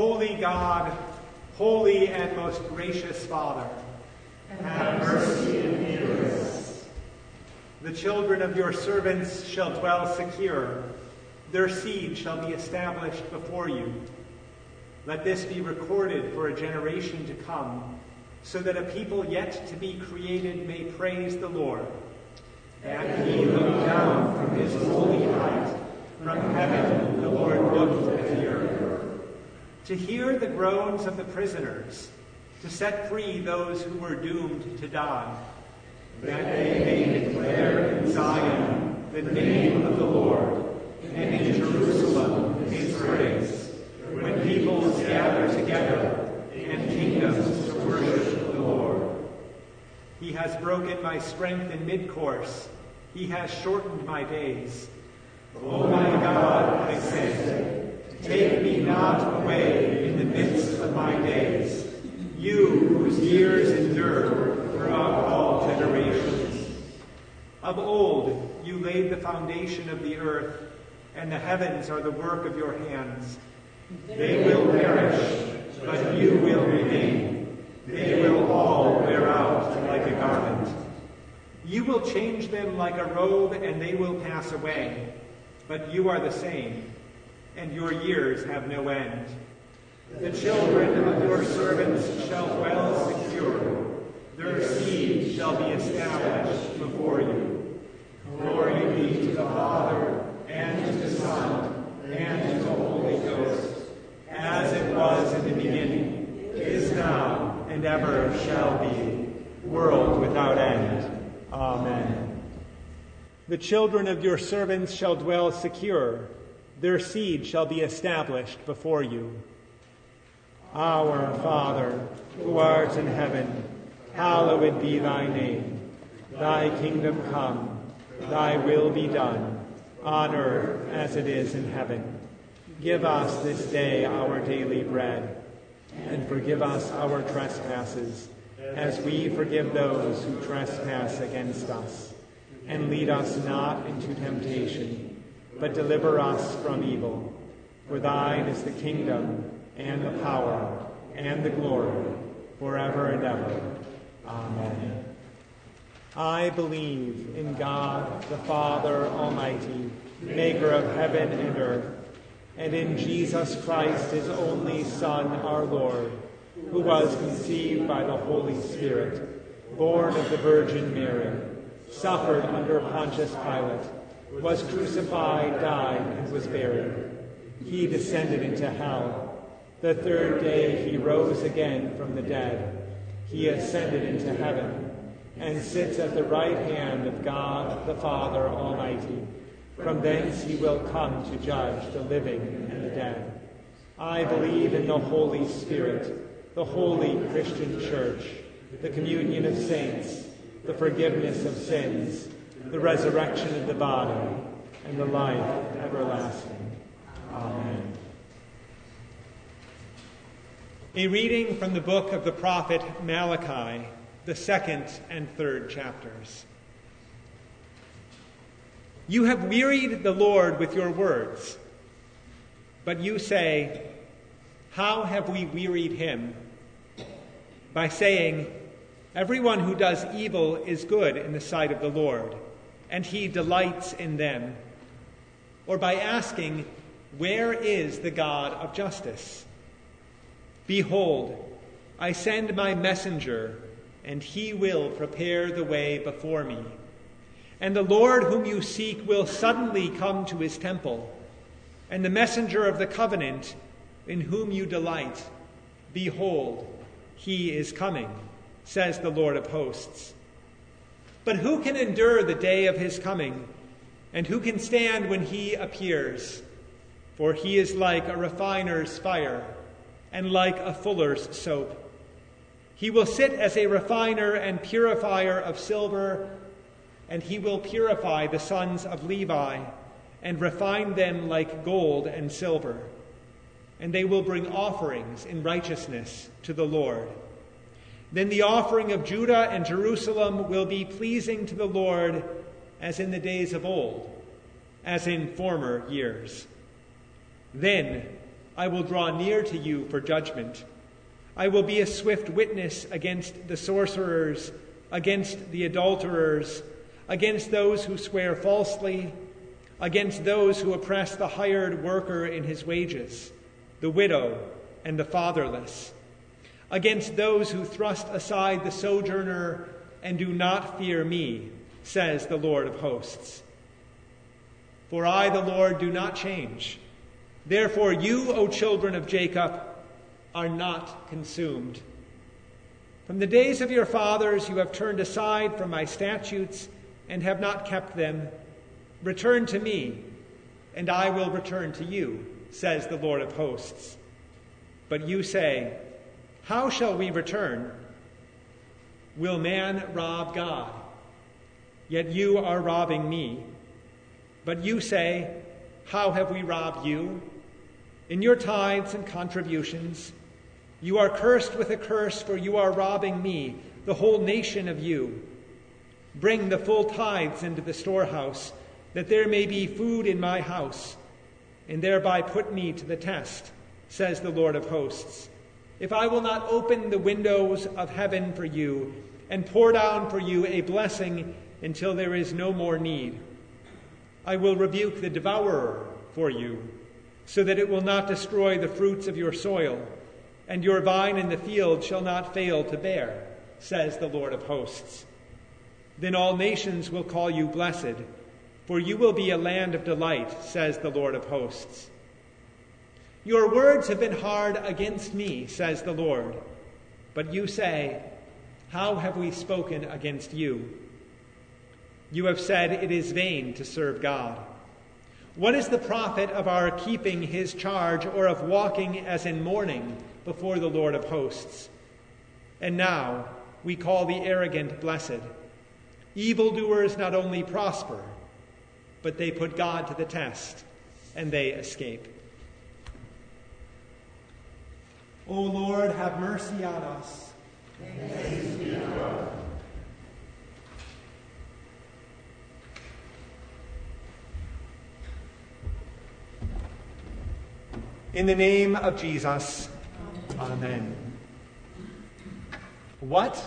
Holy God, holy and most gracious Father, have mercy and hear us. The children of your servants shall dwell secure. Their seed shall be established before you. Let this be recorded for a generation to come, so that a people yet to be created may praise the Lord. That he looked down from his holy height. From heaven the Lord looked at the earth. To hear the groans of the prisoners, to set free those who were doomed to die. That they may declare in Zion the name of the Lord, and in Jerusalem his praise, when peoples gather together and kingdoms to worship the Lord. He has broken my strength in mid-course. He has shortened my days. O my God, I say, take me not away in the midst of my days, you whose years endure throughout all generations. Of old you laid the foundation of the earth, and the heavens are the work of your hands. They will perish, but you will remain. They will all wear out like a garment. You will change them like a robe, and they will pass away. But you are the same, and your years have no end. The children of your servants shall dwell secure. Their seed shall be established before you. Glory be to the Father, and to the Son, and to the Holy Ghost, as it was in the beginning, is now, and ever shall be, world without end. Amen. The children of your servants shall dwell secure. Their seed shall be established before you. Our Father, who art in heaven, hallowed be thy name. Thy kingdom come, thy will be done, on earth as it is in heaven. Give us this day our daily bread, and forgive us our trespasses, as we forgive those who trespass against us. And lead us not into temptation, but deliver us from evil. For thine is the kingdom, and the power, and the glory, forever and ever. Amen. I believe in God, the Father Almighty, maker of heaven and earth, and in Jesus Christ, his only Son, our Lord, who was conceived by the Holy Spirit, born of the Virgin Mary, suffered under Pontius Pilate, was crucified, died, and was buried. He descended into hell. The third day he rose again from the dead. He ascended into heaven, and sits at the right hand of God the Father Almighty. From thence he will come to judge the living and the dead. I believe in the Holy Spirit, the holy Christian Church, the communion of saints, the forgiveness of sins, the resurrection of the body, and the life everlasting. Amen. A reading from the book of the prophet Malachi, the 2nd and 3rd chapters. You have wearied the Lord with your words, but you say, how have we wearied him? By saying, everyone who does evil is good in the sight of the Lord, and he delights in them. Or by asking, where is the God of justice? Behold, I send my messenger, and he will prepare the way before me. And the Lord whom you seek will suddenly come to his temple, and the messenger of the covenant in whom you delight, behold, he is coming, says the Lord of hosts. But who can endure the day of his coming, and who can stand when he appears? For he is like a refiner's fire, and like a fuller's soap. He will sit as a refiner and purifier of silver, and he will purify the sons of Levi, and refine them like gold and silver. And they will bring offerings in righteousness to the Lord. Then the offering of Judah and Jerusalem will be pleasing to the Lord, as in the days of old, as in former years. Then I will draw near to you for judgment. I will be a swift witness against the sorcerers, against the adulterers, against those who swear falsely, against those who oppress the hired worker in his wages, the widow and the fatherless, against those who thrust aside the sojourner and do not fear me, says the Lord of hosts. For I, the Lord, do not change. Therefore you, O children of Jacob, are not consumed. From the days of your fathers you have turned aside from my statutes and have not kept them. Return to me, and I will return to you, says the Lord of hosts. But you say, how shall we return? Will man rob God? Yet you are robbing me. But you say, how have we robbed you? In your tithes and contributions. You are cursed with a curse, for you are robbing me, the whole nation of you. Bring the full tithes into the storehouse, that there may be food in my house, and thereby put me to the test, says the Lord of hosts. If I will not open the windows of heaven for you, and pour down for you a blessing until there is no more need, I will rebuke the devourer for you, so that it will not destroy the fruits of your soil, and your vine in the field shall not fail to bear, says the Lord of hosts. Then all nations will call you blessed, for you will be a land of delight, says the Lord of hosts. Your words have been hard against me, says the Lord. But you say, how have we spoken against you? You have said it is vain to serve God. What is the profit of our keeping his charge, or of walking as in mourning before the Lord of hosts? And now we call the arrogant blessed. Evildoers not only prosper, but they put God to the test, and they escape. O Lord, have mercy on us. Thanks be to God. In the name of Jesus, amen. What?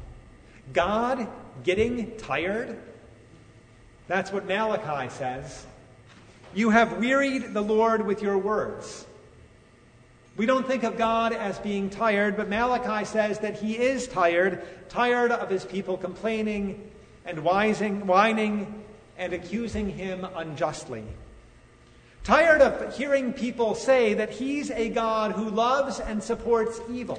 God getting tired? That's what Malachi says. You have wearied the Lord with your words. We don't think of God as being tired, but Malachi says that he is tired of his people complaining and whining and accusing him unjustly. Tired of hearing people say that he's a God who loves and supports evil.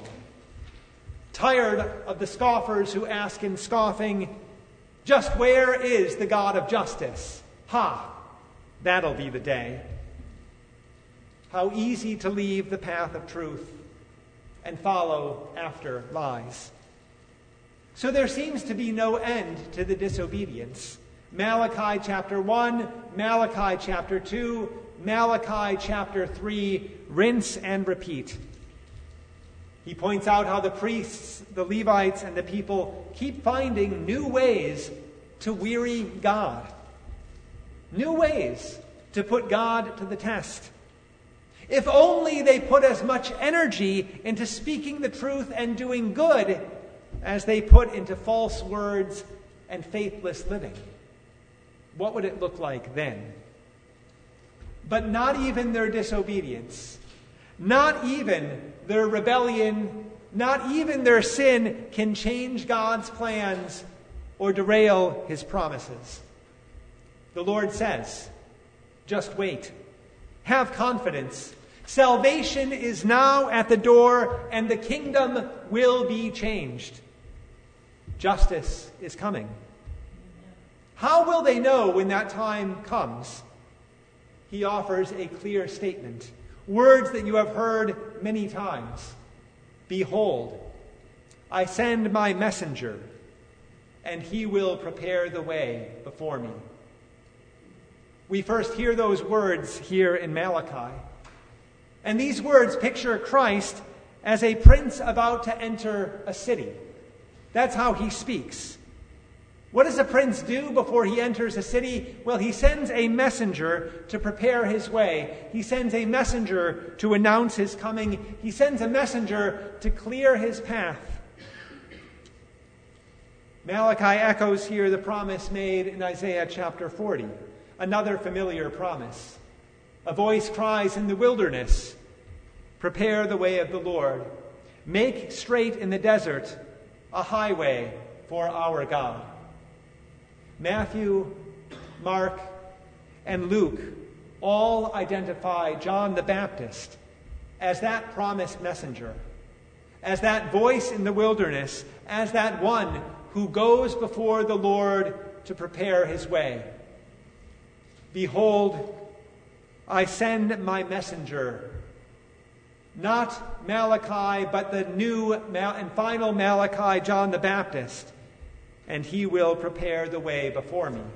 Tired of the scoffers who ask in scoffing, just where is the God of justice? Ha! That'll be the day. How easy to leave the path of truth and follow after lies. So there seems to be no end to the disobedience. Malachi chapter 1, Malachi chapter 2, Malachi chapter 3, rinse and repeat. He points out how the priests, the Levites, and the people keep finding new ways to weary God. New ways to put God to the test. If only they put as much energy into speaking the truth and doing good as they put into false words and faithless living. What would it look like then? But not even their disobedience, not even their rebellion, not even their sin can change God's plans or derail his promises. The Lord says, just wait. Have confidence. Salvation is now at the door, and the kingdom will be changed. Justice is coming. How will they know when that time comes? He offers a clear statement. Words that you have heard many times. Behold, I send my messenger, and he will prepare the way before me. We first hear those words here in Malachi. And these words picture Christ as a prince about to enter a city. That's how he speaks. What does a prince do before he enters a city? Well, he sends a messenger to prepare his way. He sends a messenger to announce his coming. He sends a messenger to clear his path. Malachi echoes here the promise made in Isaiah chapter 40, another familiar promise. A voice cries in the wilderness, "Prepare the way of the Lord. Make straight in the desert a highway for our God." Matthew, Mark, and Luke all identify John the Baptist as that promised messenger, as that voice in the wilderness, as that one who goes before the Lord to prepare his way. "Behold, I send my messenger," not Malachi, but the new and final Malachi, John the Baptist, "and he will prepare the way before me."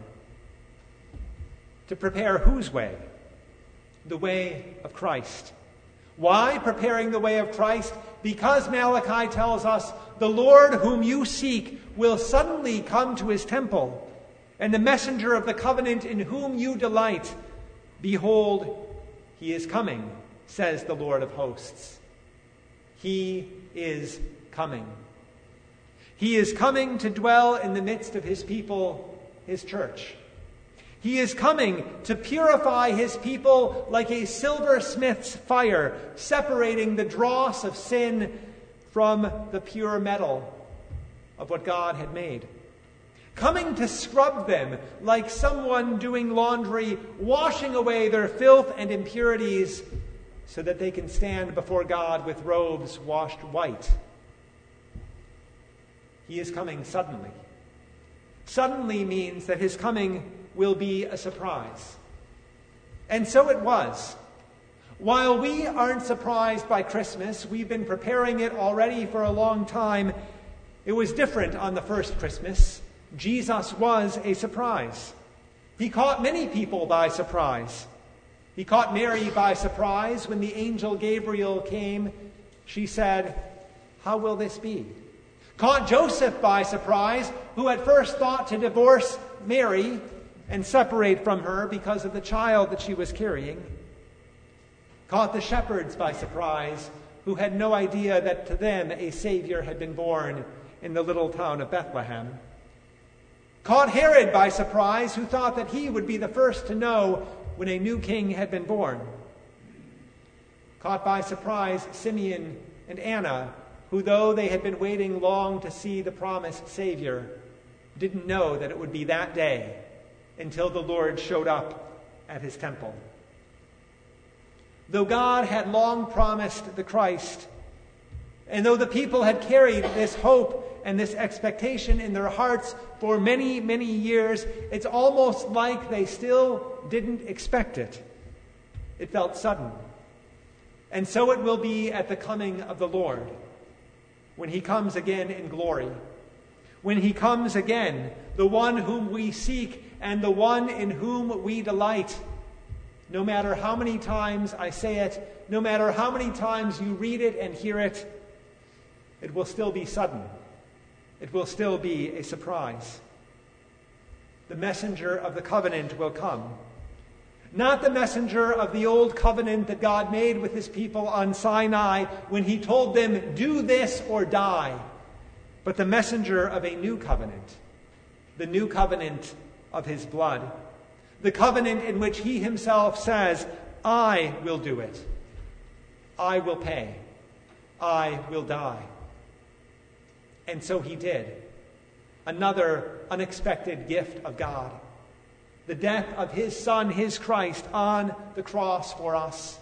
To prepare whose way? The way of Christ. Why preparing the way of Christ? Because Malachi tells us, "The Lord whom you seek will suddenly come to his temple, and the messenger of the covenant in whom you delight, behold, he is coming, says the Lord of hosts." He is coming. He is coming to dwell in the midst of his people, his church. He is coming to purify his people like a silversmith's fire, separating the dross of sin from the pure metal of what God had made. Coming to scrub them like someone doing laundry, washing away their filth and impurities so that they can stand before God with robes washed white. He is coming suddenly. Suddenly means that his coming will be a surprise. And so it was. While we aren't surprised by Christmas, we've been preparing it already for a long time, it was different on the first Christmas. Jesus was a surprise. He caught many people by surprise. He caught Mary by surprise when the angel Gabriel came. She said, "How will this be?" Caught Joseph by surprise, who at first thought to divorce Mary and separate from her because of the child that she was carrying. Caught the shepherds by surprise, who had no idea that to them a Savior had been born in the little town of Bethlehem. Caught Herod by surprise, who thought that he would be the first to know when a new king had been born. Caught by surprise Simeon and Anna, who, though they had been waiting long to see the promised Savior, didn't know that it would be that day until the Lord showed up at his temple. Though God had long promised the Christ, and though the people had carried this hope and this expectation in their hearts for many, many years, it's almost like they still didn't expect it. It felt sudden. And so it will be at the coming of the Lord, when he comes again in glory. When he comes again, the one whom we seek and the one in whom we delight. No matter how many times I say it, no matter how many times you read it and hear it, it will still be sudden. It will still be a surprise. The messenger of the covenant will come. Not the messenger of the old covenant that God made with his people on Sinai when he told them, "Do this or die," but the messenger of a new covenant, the new covenant of his blood, the covenant in which he himself says, "I will do it. I will pay. I will die." And so he did. Another unexpected gift of God. The death of his Son, his Christ, on the cross for us.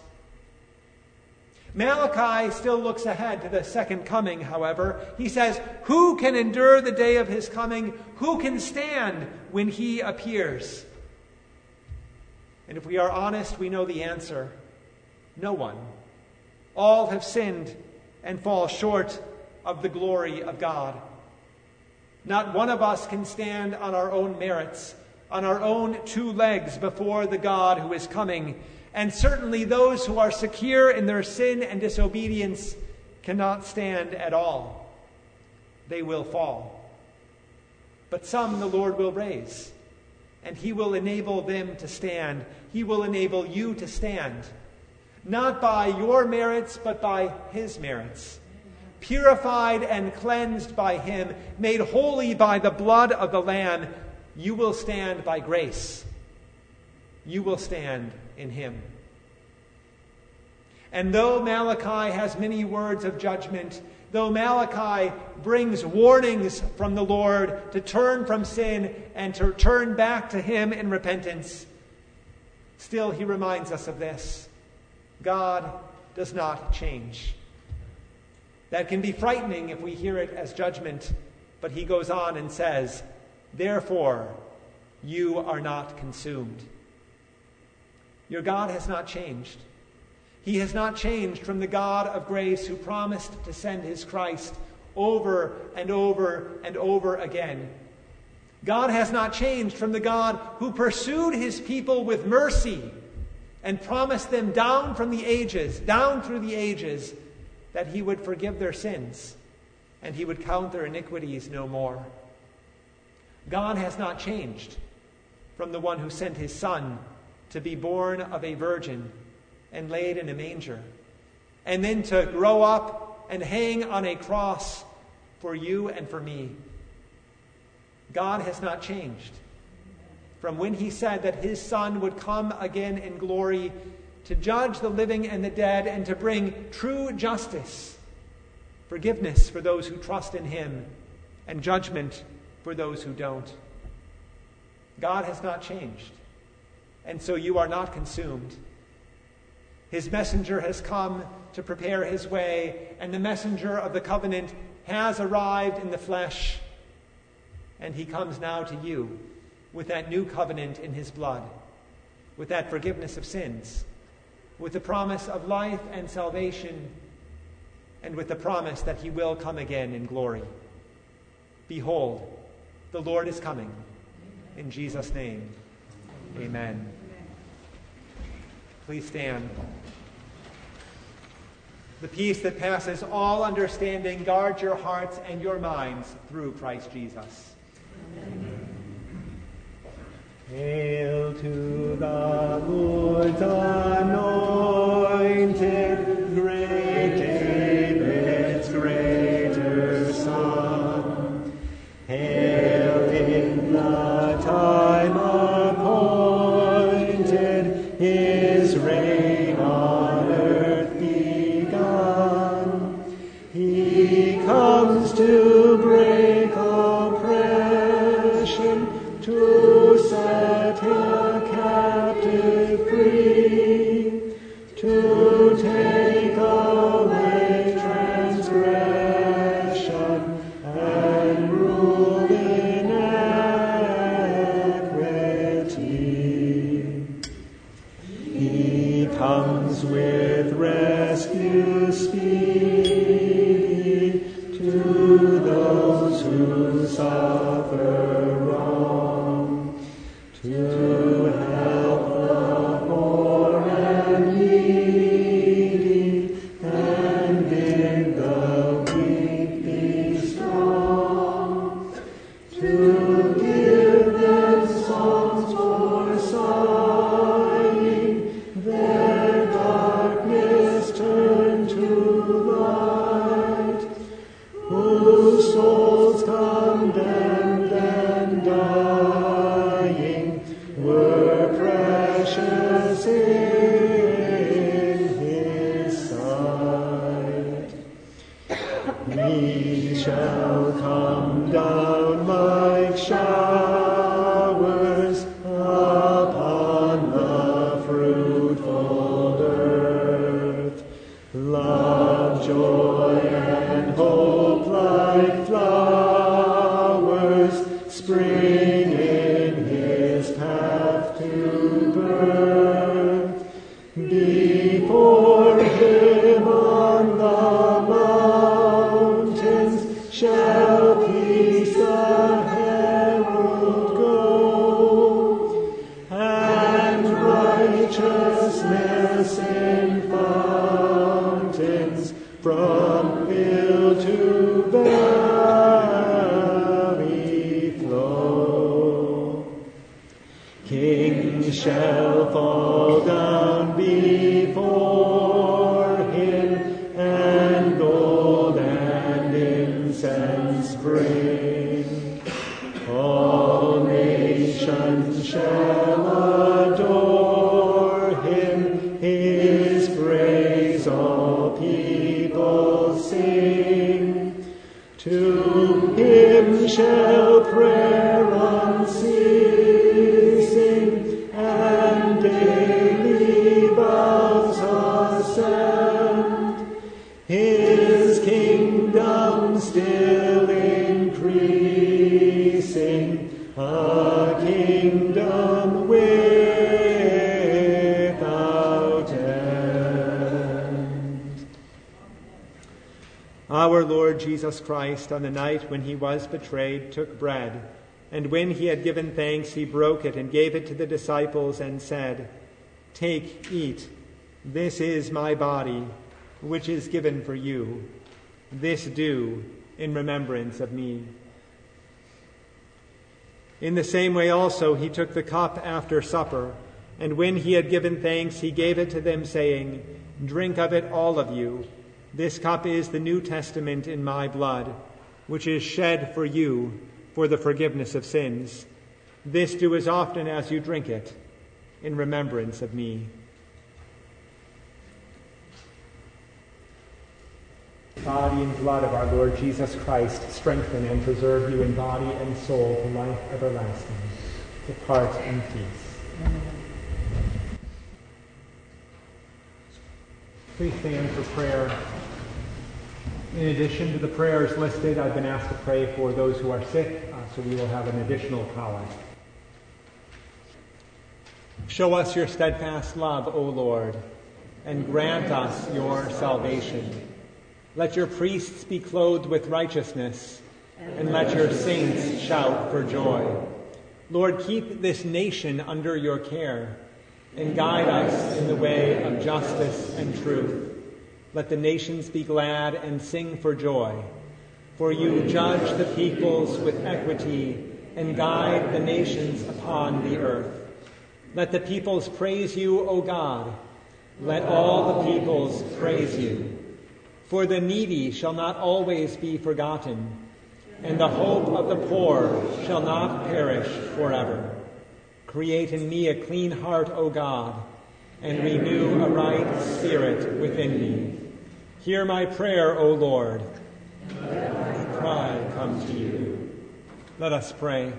Malachi still looks ahead to the second coming, however. He says, "Who can endure the day of his coming? Who can stand when he appears?" And if we are honest, we know the answer. No one. All have sinned and fall short of the glory of God. Not one of us can stand on our own merits, on our own two legs before the God who is coming. And certainly those who are secure in their sin and disobedience cannot stand at all. They will fall. but some the Lord will raise, and he will enable them to stand. He will enable you to stand, not by your merits, but by his merits. Purified and cleansed by him, made holy by the blood of the Lamb, you will stand by grace. You will stand in him. And though Malachi has many words of judgment, though Malachi brings warnings from the Lord to turn from sin and to turn back to him in repentance, still he reminds us of this: God does not change. That can be frightening if we hear it as judgment, but he goes on and says, therefore, you are not consumed. Your God has not changed. He has not changed from the God of grace who promised to send his Christ over and over and over again. God has not changed from the God who pursued his people with mercy and promised them down through the ages, that he would forgive their sins and he would count their iniquities no more. God has not changed from the one who sent his Son to be born of a virgin and laid in a manger, and then to grow up and hang on a cross for you and for me. God has not changed from when he said that his Son would come again in glory to judge the living and the dead and to bring true justice, forgiveness for those who trust in him, and judgment for those who don't. God has not changed, and so you are not consumed. His messenger has come to prepare his way, and the messenger of the covenant has arrived in the flesh, and he comes now to you with that new covenant in his blood, with that forgiveness of sins, with the promise of life and salvation, and with the promise that he will come again in glory. Behold, the Lord is coming. In Jesus' name, amen. Please stand. The peace that passes all understanding guard your hearts and your minds through Christ Jesus. Amen. Hail to the Lord's anointed, great David's greater Son. Hail in the time appointed, his reign on earth begun. He comes to break oppression, to set the captive free, to take away transgression and rule in equity. He comes with rescue speedy to those who suffer wrong, to help the poor and needy, and bid the weak be strong, to give them songs for sighing, their darkness turn to light, whose souls condemned and dying were precious in his sight. We shall come down like showers upon the fruitful earth. Love, joy, and hope like flowers spring in his path to birth. Before him on the mountains shall peace the herald go, and righteousness in fountains from hill to valley flow. bring. All nations shall adore him, his praise all people sing. To him shall prayer unceasing and daily vows ascend. His kingdom still increasing, a kingdom without end. Our Lord Jesus Christ, on the night when he was betrayed, took bread, and when he had given thanks, he broke it and gave it to the disciples and said, "Take, eat. This is my body, which is given for you. This do in remembrance of me." In the same way also he took the cup after supper, and when he had given thanks, he gave it to them, saying, "Drink of it, all of you. This cup is the New Testament in my blood, which is shed for you for the forgiveness of sins. This do as often as you drink it in remembrance of me." Body and blood of our Lord Jesus Christ strengthen and preserve you in body and soul to life everlasting. Depart in peace. Amen. Please stand for prayer. In addition to the prayers listed, I've been asked to pray for those who are sick, so we will have an additional collect. Show us your steadfast love, O Lord, and grant us your salvation. Let your priests be clothed with righteousness, and let your saints shout for joy. Lord, keep this nation under your care, and guide us in the way of justice and truth. Let the nations be glad and sing for joy. For you judge the peoples with equity and guide the nations upon the earth. Let the peoples praise you, O God. Let all the peoples praise you. For the needy shall not always be forgotten, and the hope of the poor shall not perish forever. Create in me a clean heart, O God, and renew a right spirit within me. Hear my prayer, O Lord. Let my cry come to you. Let us pray.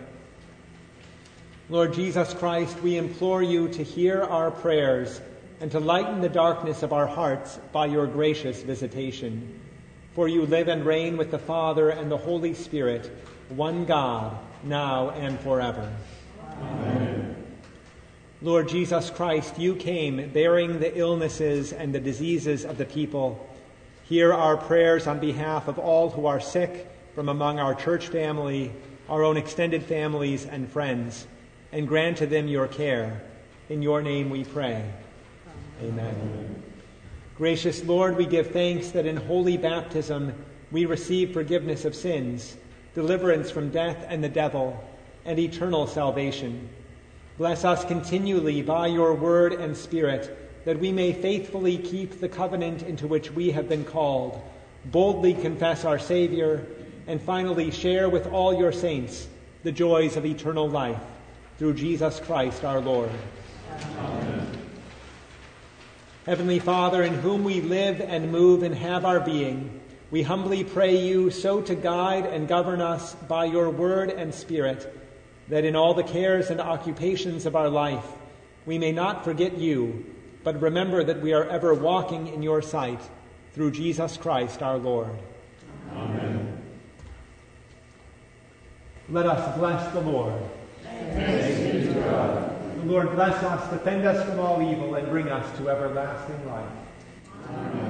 Lord Jesus Christ, we implore you to hear our prayers and to lighten the darkness of our hearts by your gracious visitation. For you live and reign with the Father and the Holy Spirit, one God, now and forever. Amen. Lord Jesus Christ, you came bearing the illnesses and the diseases of the people. Hear our prayers on behalf of all who are sick from among our church family, our own extended families and friends, and grant to them your care. In your name we pray. Amen. Gracious Lord, we give thanks that in holy baptism we receive forgiveness of sins, deliverance from death and the devil, and eternal salvation. Bless us continually by your word and Spirit, that we may faithfully keep the covenant into which we have been called, boldly confess our Savior, and finally share with all your saints the joys of eternal life, through Jesus Christ our Lord. Amen. Heavenly Father, in whom we live and move and have our being, we humbly pray you so to guide and govern us by your word and Spirit, that in all the cares and occupations of our life we may not forget you, but remember that we are ever walking in your sight, through Jesus Christ our Lord. Amen. Let us bless the Lord. Thanks be to God. The Lord bless us, defend us from all evil, and bring us to everlasting life. Amen.